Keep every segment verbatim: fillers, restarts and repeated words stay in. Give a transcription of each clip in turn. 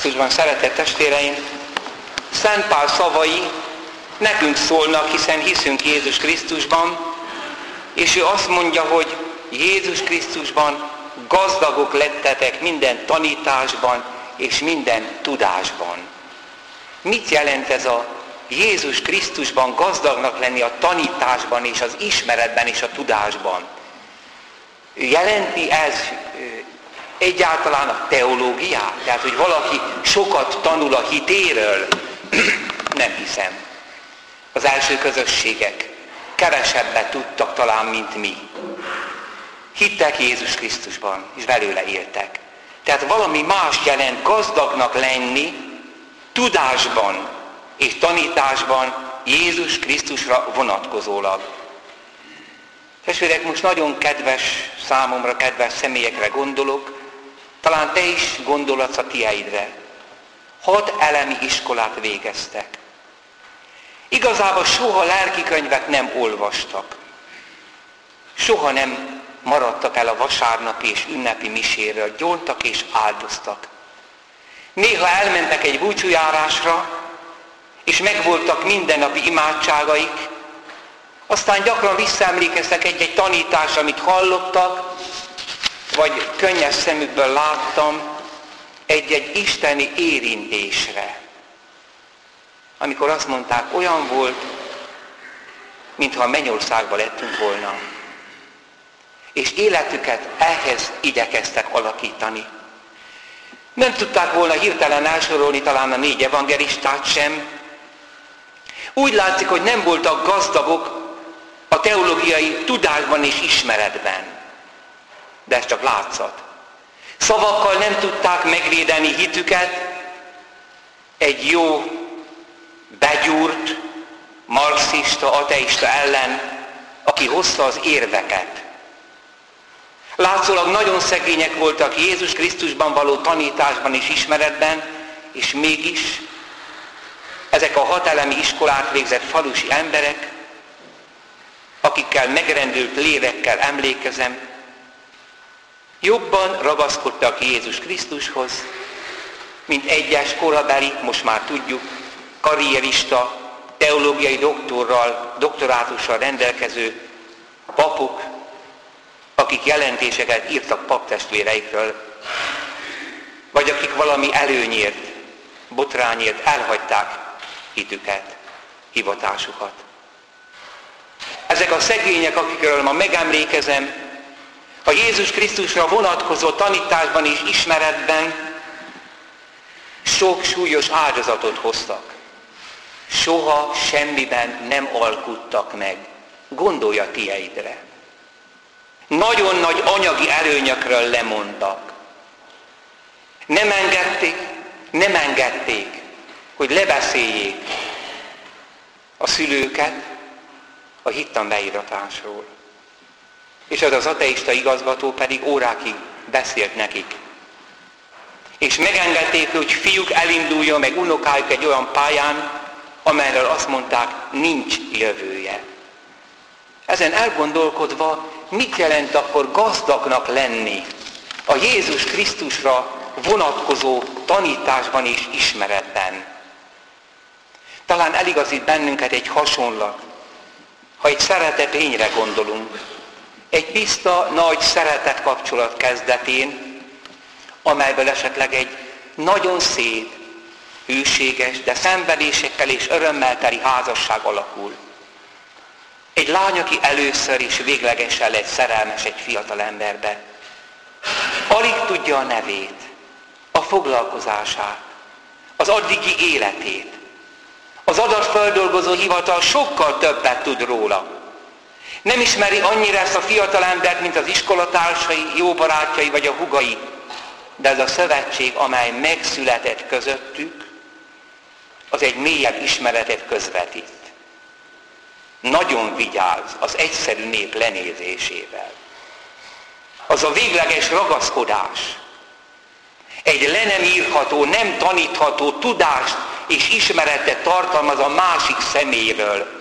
Krisztusban, szeretett testvéreim, Szent Pál szavai nekünk szólnak, hiszen hiszünk Jézus Krisztusban, és ő azt mondja, hogy Jézus Krisztusban gazdagok lettetek minden tanításban és minden tudásban. Mit jelent ez a Jézus Krisztusban gazdagnak lenni a tanításban és az ismeretben és a tudásban? Jelenti ez egyáltalán a teológiát? Tehát, hogy valaki sokat tanul a hitéről? Nem hiszem. Az első közösségek kevesebbet tudtak talán, mint mi. Hittek Jézus Krisztusban, és belőle éltek. Tehát valami más jelent gazdagnak lenni tudásban és tanításban Jézus Krisztusra vonatkozólag. Testvérek, most nagyon kedves számomra, kedves személyekre gondolok, talán te is gondolhatsz a tieidre. Hat elemi iskolát végeztek. Igazából soha lelkikönyvet nem olvastak. Soha nem maradtak el a vasárnapi és ünnepi miséről, gyóntak és áldoztak. Néha elmentek egy búcsújárásra, és megvoltak mindennapi imádságaik, aztán gyakran visszaemlékeztek egy-egy tanítás, amit hallottak, vagy könnyes szemükből láttam, egy-egy isteni érintésre. Amikor azt mondták, olyan volt, mintha a mennyországba lettünk volna. És életüket ehhez igyekeztek alakítani. Nem tudták volna hirtelen elsorolni talán a négy evangelistát sem. Úgy látszik, hogy nem voltak gazdagok a teológiai tudásban és ismeretben. De ez csak látszat. Szavakkal nem tudták megvédeni hitüket egy jó, begyúrt, marxista, ateista ellen, aki hozta az érveket. Látszólag nagyon szegények voltak Jézus Krisztusban való tanításban és ismeretben, és mégis ezek a hat elemi iskolát végzett falusi emberek, akikkel megrendült lélekkel emlékezem, jobban ragaszkodtak Jézus Krisztushoz, mint egyes korabeli, most már tudjuk, karrierista, teológiai doktorral, doktorátussal rendelkező papok, akik jelentéseket írtak paptestvéreikről, vagy akik valami előnyért, botrányért elhagyták hitüket, hivatásukat. Ezek a szegények, akikről ma megemlékezem, a Jézus Krisztusra vonatkozó tanításban és ismeretben sok súlyos áldozatot hoztak. Soha semmiben nem alkuttak meg. Gondolj a tieidre. Nagyon nagy anyagi előnyökről lemondtak. Nem engedték, nem engedték, hogy lebeszéljék a szülőket a hittan beíratásról. És az az ateista igazgató pedig órákig beszélt nekik. És megengedték, hogy fiúk elinduljon, meg unokájuk egy olyan pályán, amelyről azt mondták, nincs jövője. Ezen elgondolkodva, mit jelent akkor gazdagnak lenni a Jézus Krisztusra vonatkozó tanításban és ismeretben? Talán eligazít bennünket egy hasonlat, ha egy szeretetlényre gondolunk, egy tiszta, nagy szeretet kapcsolat kezdetén, amelyből esetleg egy nagyon szép, hűséges, de szenvedésekkel és örömmel teli házasság alakul. Egy lány, aki először is véglegesen lett szerelmes egy fiatal emberbe. Alig tudja a nevét, a foglalkozását, az addigi életét. Az adatfeldolgozó hivatal sokkal többet tud róla. Nem ismeri annyira ezt a fiatal embert, mint az iskolatársai, jó barátjai vagy a húgai. De ez a szövetség, amely megszületett közöttük, az egy mélyebb ismeretet közvetít. Nagyon vigyáz az egyszerű nép lenézésével. Az a végleges ragaszkodás, egy le nem írható, nem tanítható tudást és ismeretet tartalmaz a másik szeméről.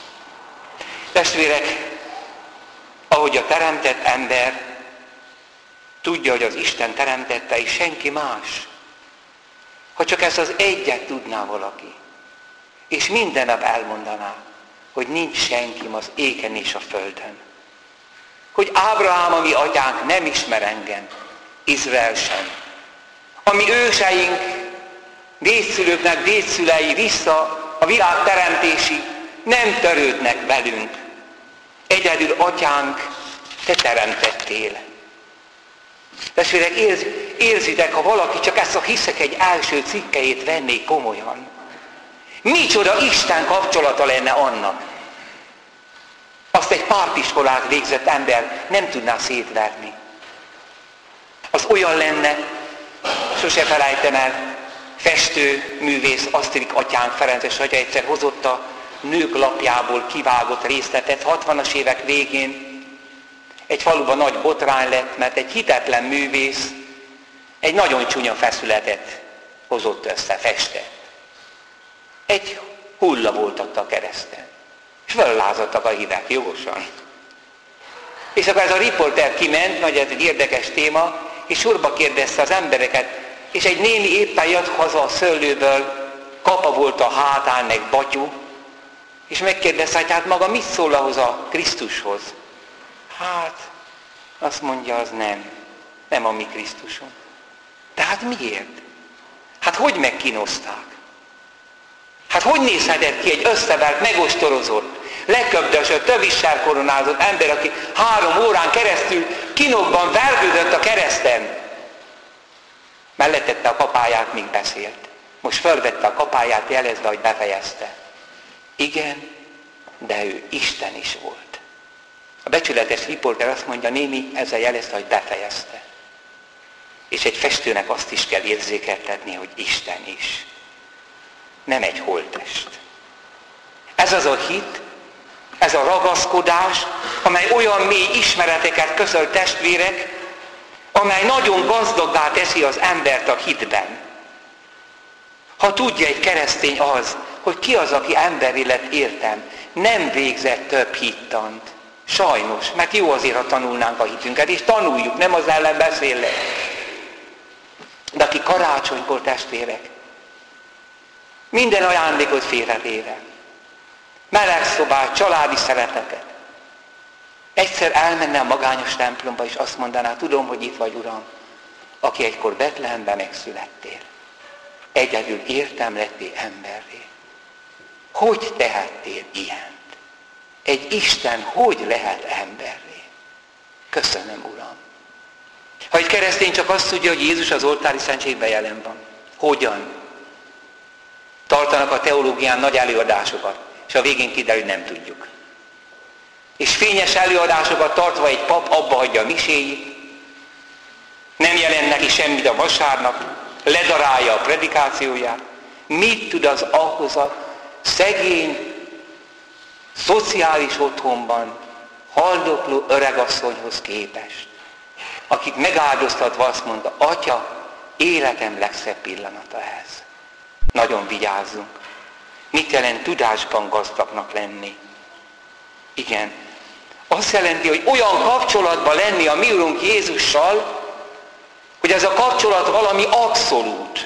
Testvérek, ahogy a teremtett ember tudja, hogy az Isten teremtette, és senki más. Ha csak ezt az egyet tudná valaki, és minden nap elmondaná, hogy nincs senkim az égen és a földön. Hogy Ábrahám, a mi atyánk, nem ismer engem, Izrael sem. A mi őseink, dédszülőknek dédszülei vissza a világ teremtési nem törődnek velünk. Egyedül atyánk, te teremtettél. Testvérek, érz, érzitek, ha valaki csak ezt a hiszek egy első cikkejét venné komolyan. Micsoda Isten kapcsolata lenne annak. Azt egy pártiskolát végzett ember nem tudná szétverni. Az olyan lenne, sose felejtem el, festő, művész Asztrik atyánk, Ferences atya egyszer hozott a Nők lapjából kivágott részletet, hatvanas évek végén egy faluban nagy botrány lett, mert egy hitetlen művész egy nagyon csúnya feszületet hozott össze, festett. Egy hulla volt ott a kereszten. És föllázadtak a hívek, jogosan. És akkor ez a riporter kiment, nagy ez egy érdekes téma, és sorba kérdezte az embereket, és egy néni éppen jött haza a szőlőből, kapa volt a hátán, meg batyú, és megkérdezte, hogy hát maga mit szól ahhoz a Krisztushoz? Hát, azt mondja, az nem. Nem a mi Krisztusunk. De hát miért? Hát hogy megkínozták? Hát hogy nézhetett ki egy összevert, megostorozott, leköbdösött, tövissel koronázott ember, aki három órán keresztül kínokban vergődött a kereszten? Mellettette a kapáját, míg beszélt. Most fölvette a kapáját, jelezve, hogy befejezte. Igen, de ő Isten is volt. A becsületes riporter azt mondja, néni ezzel jelezte, hogy befejezte. És egy festőnek azt is kell érzékeltetni, hogy Isten is. Nem egy holttest. Ez az a hit, ez a ragaszkodás, amely olyan mély ismereteket közöl testvérek, amely nagyon gazdaggá teszi az embert a hitben. Ha tudja egy keresztény az, hogy ki az, aki emberi lett, értem, nem végzett több hittant. Sajnos, mert jó azért, ha tanulnánk a hitünket, és tanuljuk, nem az ellen beszélek. De aki karácsonykor, testvérek, minden ajándékot félretéve, meleg szobát, családi szeretetet, egyszer elmenne a magányos templomba, és azt mondaná, tudom, hogy itt vagy, Uram, aki egykor Betlehemben megszülettél. Egyedül értem lettél emberré. Hogy tehettél ilyent? Egy Isten hogy lehet emberré? Köszönöm, Uram. Ha egy keresztény csak azt tudja, hogy Jézus az oltári szentségben jelen van. Hogyan? Tartanak a teológián nagy előadásokat, és a végén kiderül, nem tudjuk. És fényes előadásokat tartva egy pap abba hagyja a miséit, nem jelent neki semmit a vasárnap, ledarálja a predikációját. Mit tud az ahhoz a szegény, szociális otthonban haldokló öregasszonyhoz képest, akik megáldoztatva azt mondta, Atya, életem legszebb pillanata ez. Nagyon vigyázzunk. Mit jelent tudásban gazdagnak lenni? Igen. Azt jelenti, hogy olyan kapcsolatban lenni a mi Urunk Jézussal, hogy ez a kapcsolat valami abszolút.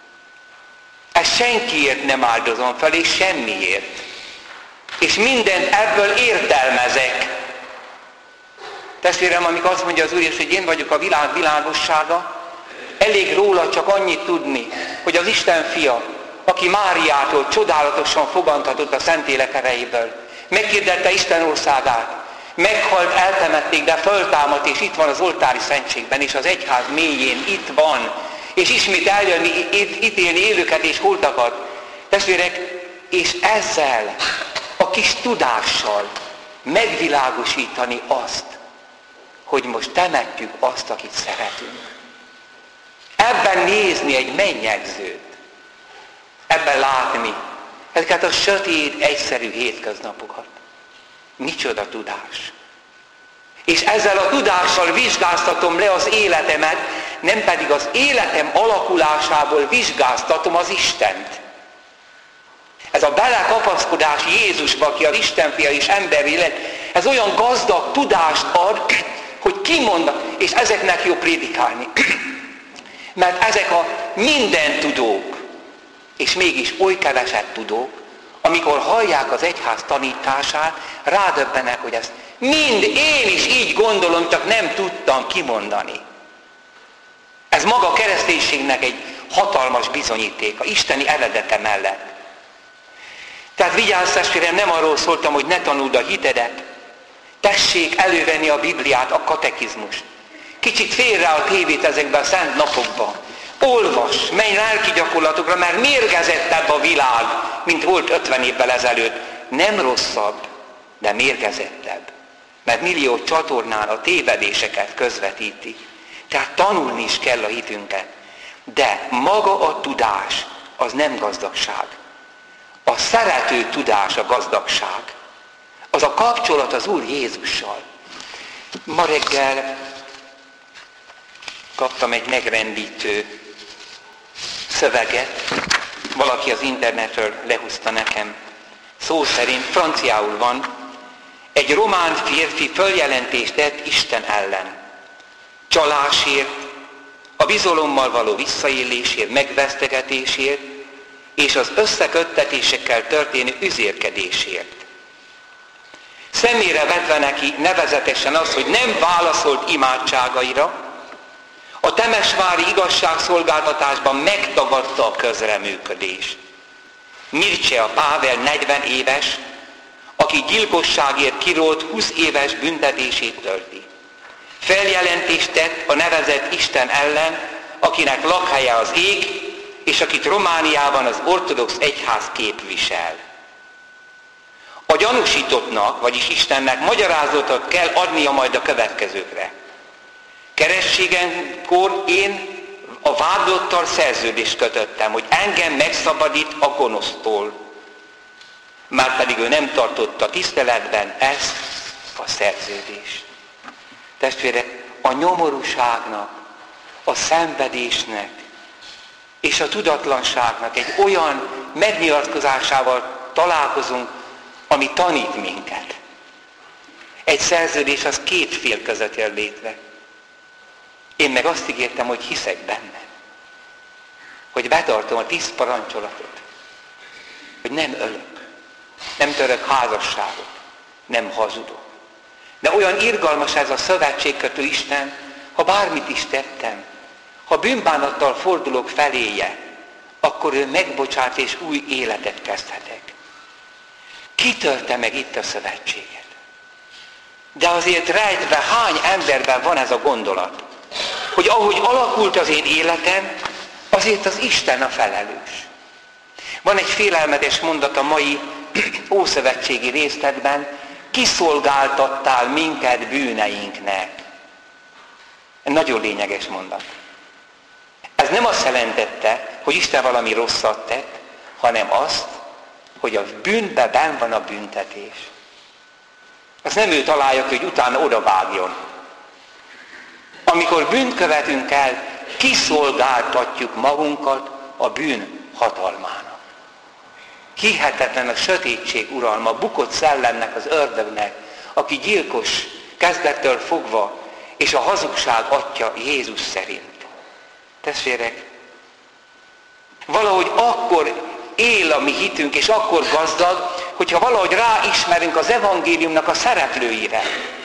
Ezt senkiért nem áldozom fel, és semmiért. És mindent ebből értelmezek. Testvérem, amikor azt mondja az Úr, és hogy én vagyok a világ világossága, elég róla csak annyit tudni, hogy az Isten fia, aki Máriától csodálatosan fogantatott a Szentlélek erejéből, meghirdette Isten országát, meghalt, eltemették, de föltámadt, és itt van az oltári szentségben, és az egyház mélyén itt van, és ismét eljönni, ítélni élőket és holtakat. Testvérek, és ezzel a kis tudással megvilágosítani azt, hogy most temetjük azt, akit szeretünk. Ebben nézni egy mennyegzőt, ebben látni ezeket a sötét, egyszerű hétköznapokat. Micsoda tudás. És ezzel a tudással vizsgáztatom le az életemet, nem pedig az életem alakulásából vizsgáztatom az Istent. Ez a belekapaszkodás Jézusba, aki az Isten fia és emberi lett, ez olyan gazdag tudást ad, hogy kimondnak, és ezeknek jó prédikálni. Mert ezek a mindentudók, és mégis oly keveset tudók, amikor hallják az egyház tanítását, rádöbbenek, hogy ezt mind én is így gondolom, csak nem tudtam kimondani. Ez maga a kereszténységnek egy hatalmas bizonyítéka, isteni eredete mellett. Tehát vigyázz, testvérem, nem arról szóltam, hogy ne tanuld a hitedet. Tessék elővenni a Bibliát, a katekizmust. Kicsit félre a tévét ezekben a szent napokban. Olvas, menj lelki gyakorlatokra, mert mérgezettebb a világ, mint volt ötven évvel ezelőtt. Nem rosszabb, de mérgezettebb. Mert millió csatornán a tévedéseket közvetíti. Tehát tanulni is kell a hitünket. De maga a tudás, az nem gazdagság. A szerető tudás a gazdagság. Az a kapcsolat az Úr Jézussal. Ma reggel kaptam egy megrendítő szöveget. Valaki az internetről lehúzta nekem. Szó szerint franciául van. Egy román férfi följelentést tett Isten ellen. Csalásért, a bizalommal való visszaélésért, megvesztegetésért, és az összeköttetésekkel történő üzérkedésért. Szemére vetve neki nevezetesen az, hogy nem válaszolt imádságaira, a temesvári igazságszolgáltatásban megtagadta a közreműködést. Mircea Pável negyven éves, aki gyilkosságért kirólt húsz éves büntetését tölti. Feljelentést tett a nevezett Isten ellen, akinek lakhelye az ég, és akit Romániában az ortodox egyház képvisel. A gyanúsítottnak, vagyis Istennek magyarázatot kell adnia majd a következőkre. Kerességenkor én a vádlottal szerződést kötöttem, hogy engem megszabadít a gonosztól. Márpedig ő nem tartotta tiszteletben ezt a szerződést. Testvérek, a nyomorúságnak, a szenvedésnek és a tudatlanságnak egy olyan megnyilatkozásával találkozunk, ami tanít minket. Egy szerződés az két fél között jön létre. Én meg azt ígértem, hogy hiszek benne. Hogy betartom a tíz parancsolatot. Hogy nem ölök, nem török házasságot, nem hazudok. De olyan irgalmas ez a szövetségkötő Isten, ha bármit is tettem, ha bűnbánattal fordulok feléje, akkor ő megbocsát és új életet kezdhetek. Kitörte meg itt a szövetséget. De azért rejtve hány emberben van ez a gondolat, hogy ahogy alakult az én életem, azért az Isten a felelős. Van egy félelmetes mondat a mai ószövetségi részletben, kiszolgáltattál minket bűneinknek. Nagyon lényeges mondat. Ez nem azt jelentette, hogy Isten valami rosszat tett, hanem azt, hogy a bűnben benn van a büntetés. Azt nem ő találja ki, hogy utána odavágjon. Amikor bűnt követünk el, kiszolgáltatjuk magunkat a bűn hatalmának. Hihetetlen a sötétség uralma, bukott szellemnek, az ördögnek, aki gyilkos kezdettől fogva, és a hazugság atya Jézus szerint. Testvérek, valahogy akkor él a mi hitünk, és akkor gazdag, hogyha valahogy ráismerünk az evangéliumnak a szereplőire.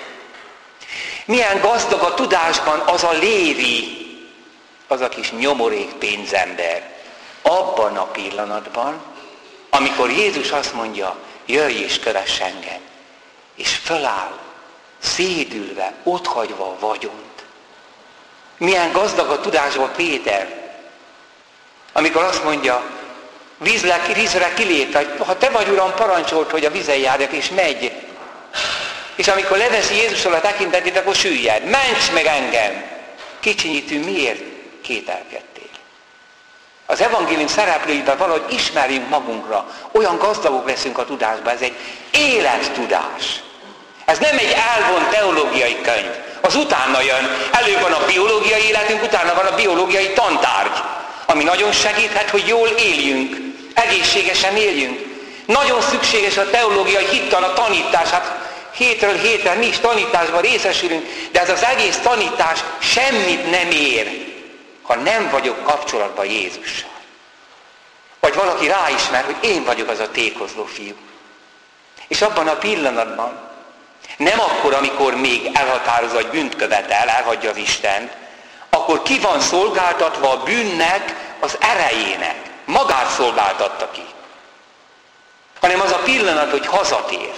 Milyen gazdag a tudásban az a Lévi, az a kis nyomorék pénzember. Abban a pillanatban, amikor Jézus azt mondja, jöjj és kövess engem, és föláll, szédülve, otthagyva a vagyont. Milyen gazdag a tudásban Péter, amikor azt mondja, vízre, vízre kilépve, ha te vagy Uram, parancsolt, hogy a vízen járjak, és megy. És amikor leveszi Jézusról a tekintetét, akkor süllyed. Ments meg engem! Kicsinyítő, miért kételkedtél? Az evangélium szereplőiben valahogy ismerjünk magunkra, olyan gazdagok leszünk a tudásban, ez egy élettudás. Ez nem egy elvont teológiai könyv. Az utána jön, előbb van a biológiai életünk, utána van a biológiai tantárgy, ami nagyon segíthet, hogy jól éljünk, egészségesen éljünk. Nagyon szükséges a teológiai hittan, a tanítás, hát hétről hétre mi is tanításban részesülünk, de ez az egész tanítás semmit nem ér, ha nem vagyok kapcsolatban Jézussal. A vagy valaki ráismer, hogy én vagyok az a tékozló fiú. És abban a pillanatban, nem akkor, amikor még elhatározza, hogy bűnt követel, elhagyja az Istent, akkor ki van szolgáltatva a bűnnek, az erejének. Magát szolgáltatta ki. Hanem az a pillanat, hogy hazatér.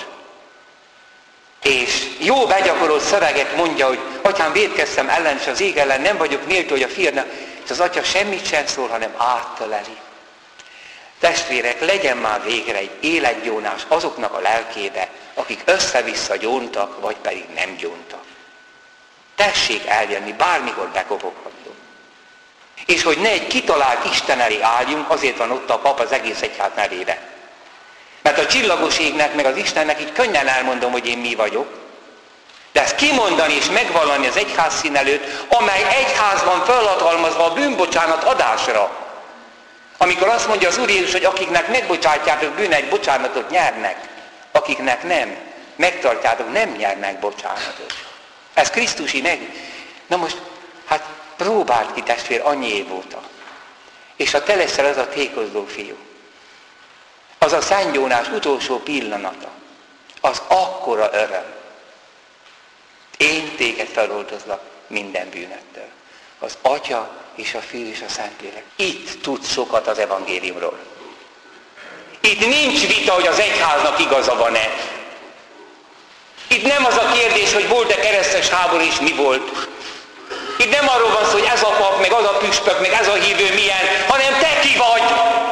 És jó begyakorolt szöveget mondja, hogy atyám, vétkeztem ellen, és az ég ellen nem vagyok nélkül, hogy a fiadnak, és az atya semmit sem szól, hanem áttöleli. Testvérek, legyen már végre egy életgyónás azoknak a lelkébe, akik össze-vissza gyóntak, vagy pedig nem gyóntak. Tessék eljönni, bármikor bekopoghatunk. És hogy ne egy kitalált Isten elé álljunk, azért van ott a pap az egész egyház nevébe. Mert a csillagos égnek, meg az Istennek így könnyen elmondom, hogy én mi vagyok. De ezt kimondani és megvallani az egyház szín előtt, amely egyházban felhatalmazva a bűnbocsánat adásra. Amikor azt mondja az Úr Jézus, hogy akiknek megbocsátjátok bűneit, bocsánatot nyernek, akiknek nem, megtartjátok, nem nyernek bocsánatot. Ez Krisztusi meg. Na most, hát próbáld ki, testvér, annyi év óta. És ha te leszel az a tékozló fiú, az a szentgyónás utolsó pillanata, az akkora öröm. Én téged feloldozlak minden bűnettől. Az Atya és a Fiú és a Szentlélek. Itt tudsz sokat az evangéliumról. Itt nincs vita, hogy az egyháznak igaza van-e. Itt nem az a kérdés, hogy volt-e keresztes háború és mi volt. Itt nem arról van szó, hogy ez a pap, meg az a püspök, meg ez a hívő milyen, hanem te ki vagy.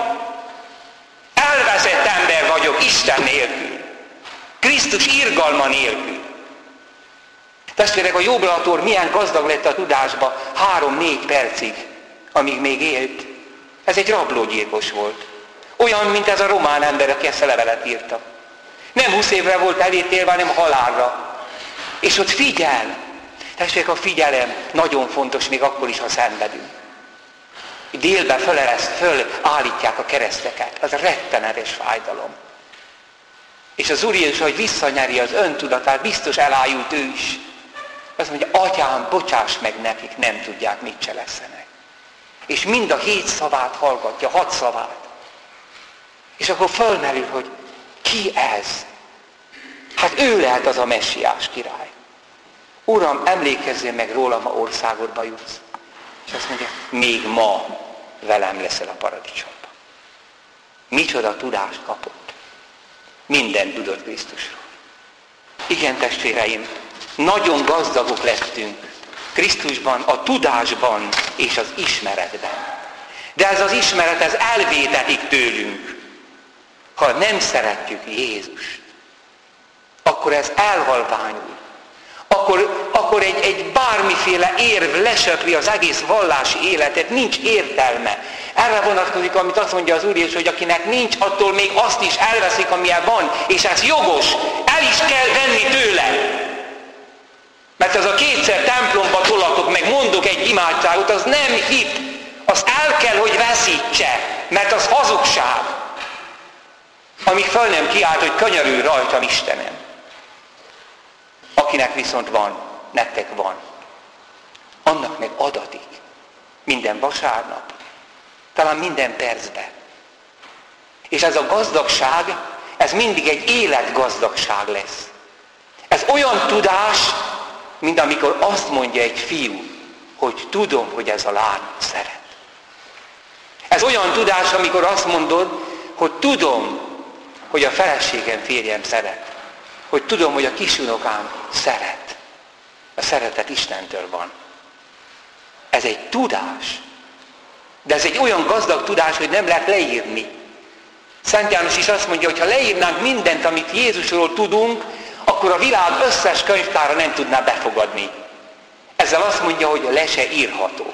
Elveszett ember vagyok Isten nélkül. Krisztus irgalma nélkül. Testvérek, a Jobbalator milyen gazdag lett a tudásba három-négy percig, amíg még élt. Ez egy rablógyilkos volt. Olyan, mint ez a román ember, aki ezt a levelet írta. Nem húsz évre volt elítélve, hanem halálra. És ott figyel. Testvérek, a figyelem nagyon fontos, még akkor is, ha szenvedünk. Délbe fölereszt, fölállítják a kereszteket. Az rettenetes fájdalom. És az Úr Jézus, hogy visszanyeri az öntudatát, biztos elájult ő is. Azt mondja, atyám, bocsáss meg nekik, nem tudják, mit cselekszenek. És mind a hét szavát hallgatja, hat szavát. És akkor fölmerül, hogy ki ez? Hát ő lehet az a messiás király. Uram, emlékezzél meg rólam, ha országodba jutsz. És azt mondja, még ma velem leszel a paradicsomban. Micsoda tudást kapott. Minden tudott Krisztusról. Igen, testvéreim, nagyon gazdagok lettünk Krisztusban, a tudásban és az ismeretben. De ez az ismeret, ez elvétetik tőlünk. Ha nem szeretjük Jézust, akkor ez elhalványul. Akkor, akkor egy, egy bármiféle érv lesöpri az egész vallási életet, nincs értelme. Erre vonatkozik, amit azt mondja az Úr Jézus, hogy akinek nincs, attól még azt is elveszik, amilyen van, és ez jogos, el is kell venni tőle. Mert az a kétszer templomba tolatok, meg mondok egy imádságot, az nem hit. Az el kell, hogy veszítse, mert az hazugság. Amíg föl nem kiállt, hogy könyörülj rajtam, Istenem. Akinek viszont van, nektek van. Annak meg adatik. Minden vasárnap. Talán minden percben. És ez a gazdagság, ez mindig egy életgazdagság lesz. Ez olyan tudás, mint amikor azt mondja egy fiú, hogy tudom, hogy ez a lány szeret. Ez olyan tudás, amikor azt mondod, hogy tudom, hogy a feleségem, férjem szeret. Hogy tudom, hogy a kisunokám szeret. A szeretet Istentől van. Ez egy tudás. De ez egy olyan gazdag tudás, hogy nem lehet leírni. Szent János is azt mondja, hogy ha leírnánk mindent, amit Jézusról tudunk, akkor a világ összes könyvtára nem tudná befogadni. Ezzel azt mondja, hogy le se írható.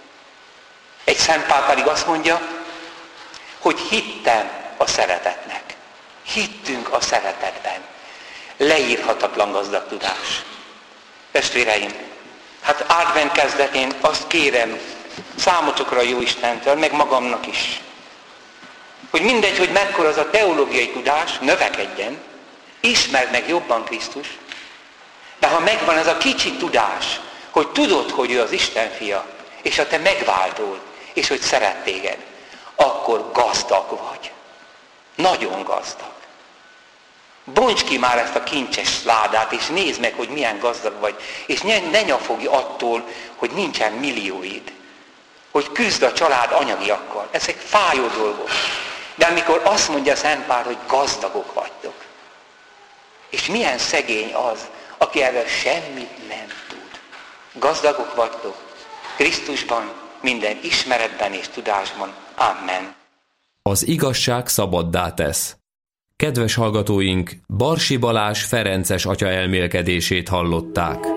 Egy Szent Pál pedig azt mondja, hogy hittem a szeretetnek. Hittünk a szeretetben. Leírhatatlan gazdag tudás. Testvéreim, hát advent kezdetén azt kérem számotokra jó Istentől, meg magamnak is, hogy mindegy, hogy mekkora az a teológiai tudás, növekedjen, ismerd meg jobban Krisztus, de ha megvan ez a kicsi tudás, hogy tudod, hogy ő az Isten fia, és a te megváltód, és hogy szeret téged, akkor akkor gazdag vagy. Nagyon gazdag. Bonts ki már ezt a kincses ládát, és nézd meg, hogy milyen gazdag vagy. És ne, ne nyafogj attól, hogy nincsen millióid. Hogy küzd a család anyagiakkal. Ezek fájó dolgok. De amikor azt mondja Szent Pál, hogy gazdagok vagytok. És milyen szegény az, aki erről semmit nem tud. Gazdagok vagytok. Krisztusban, minden ismeretben és tudásban. Amen. Az igazság szabaddá tesz. Kedves hallgatóink, Barsi Balázs ferences atya elmélkedését hallották.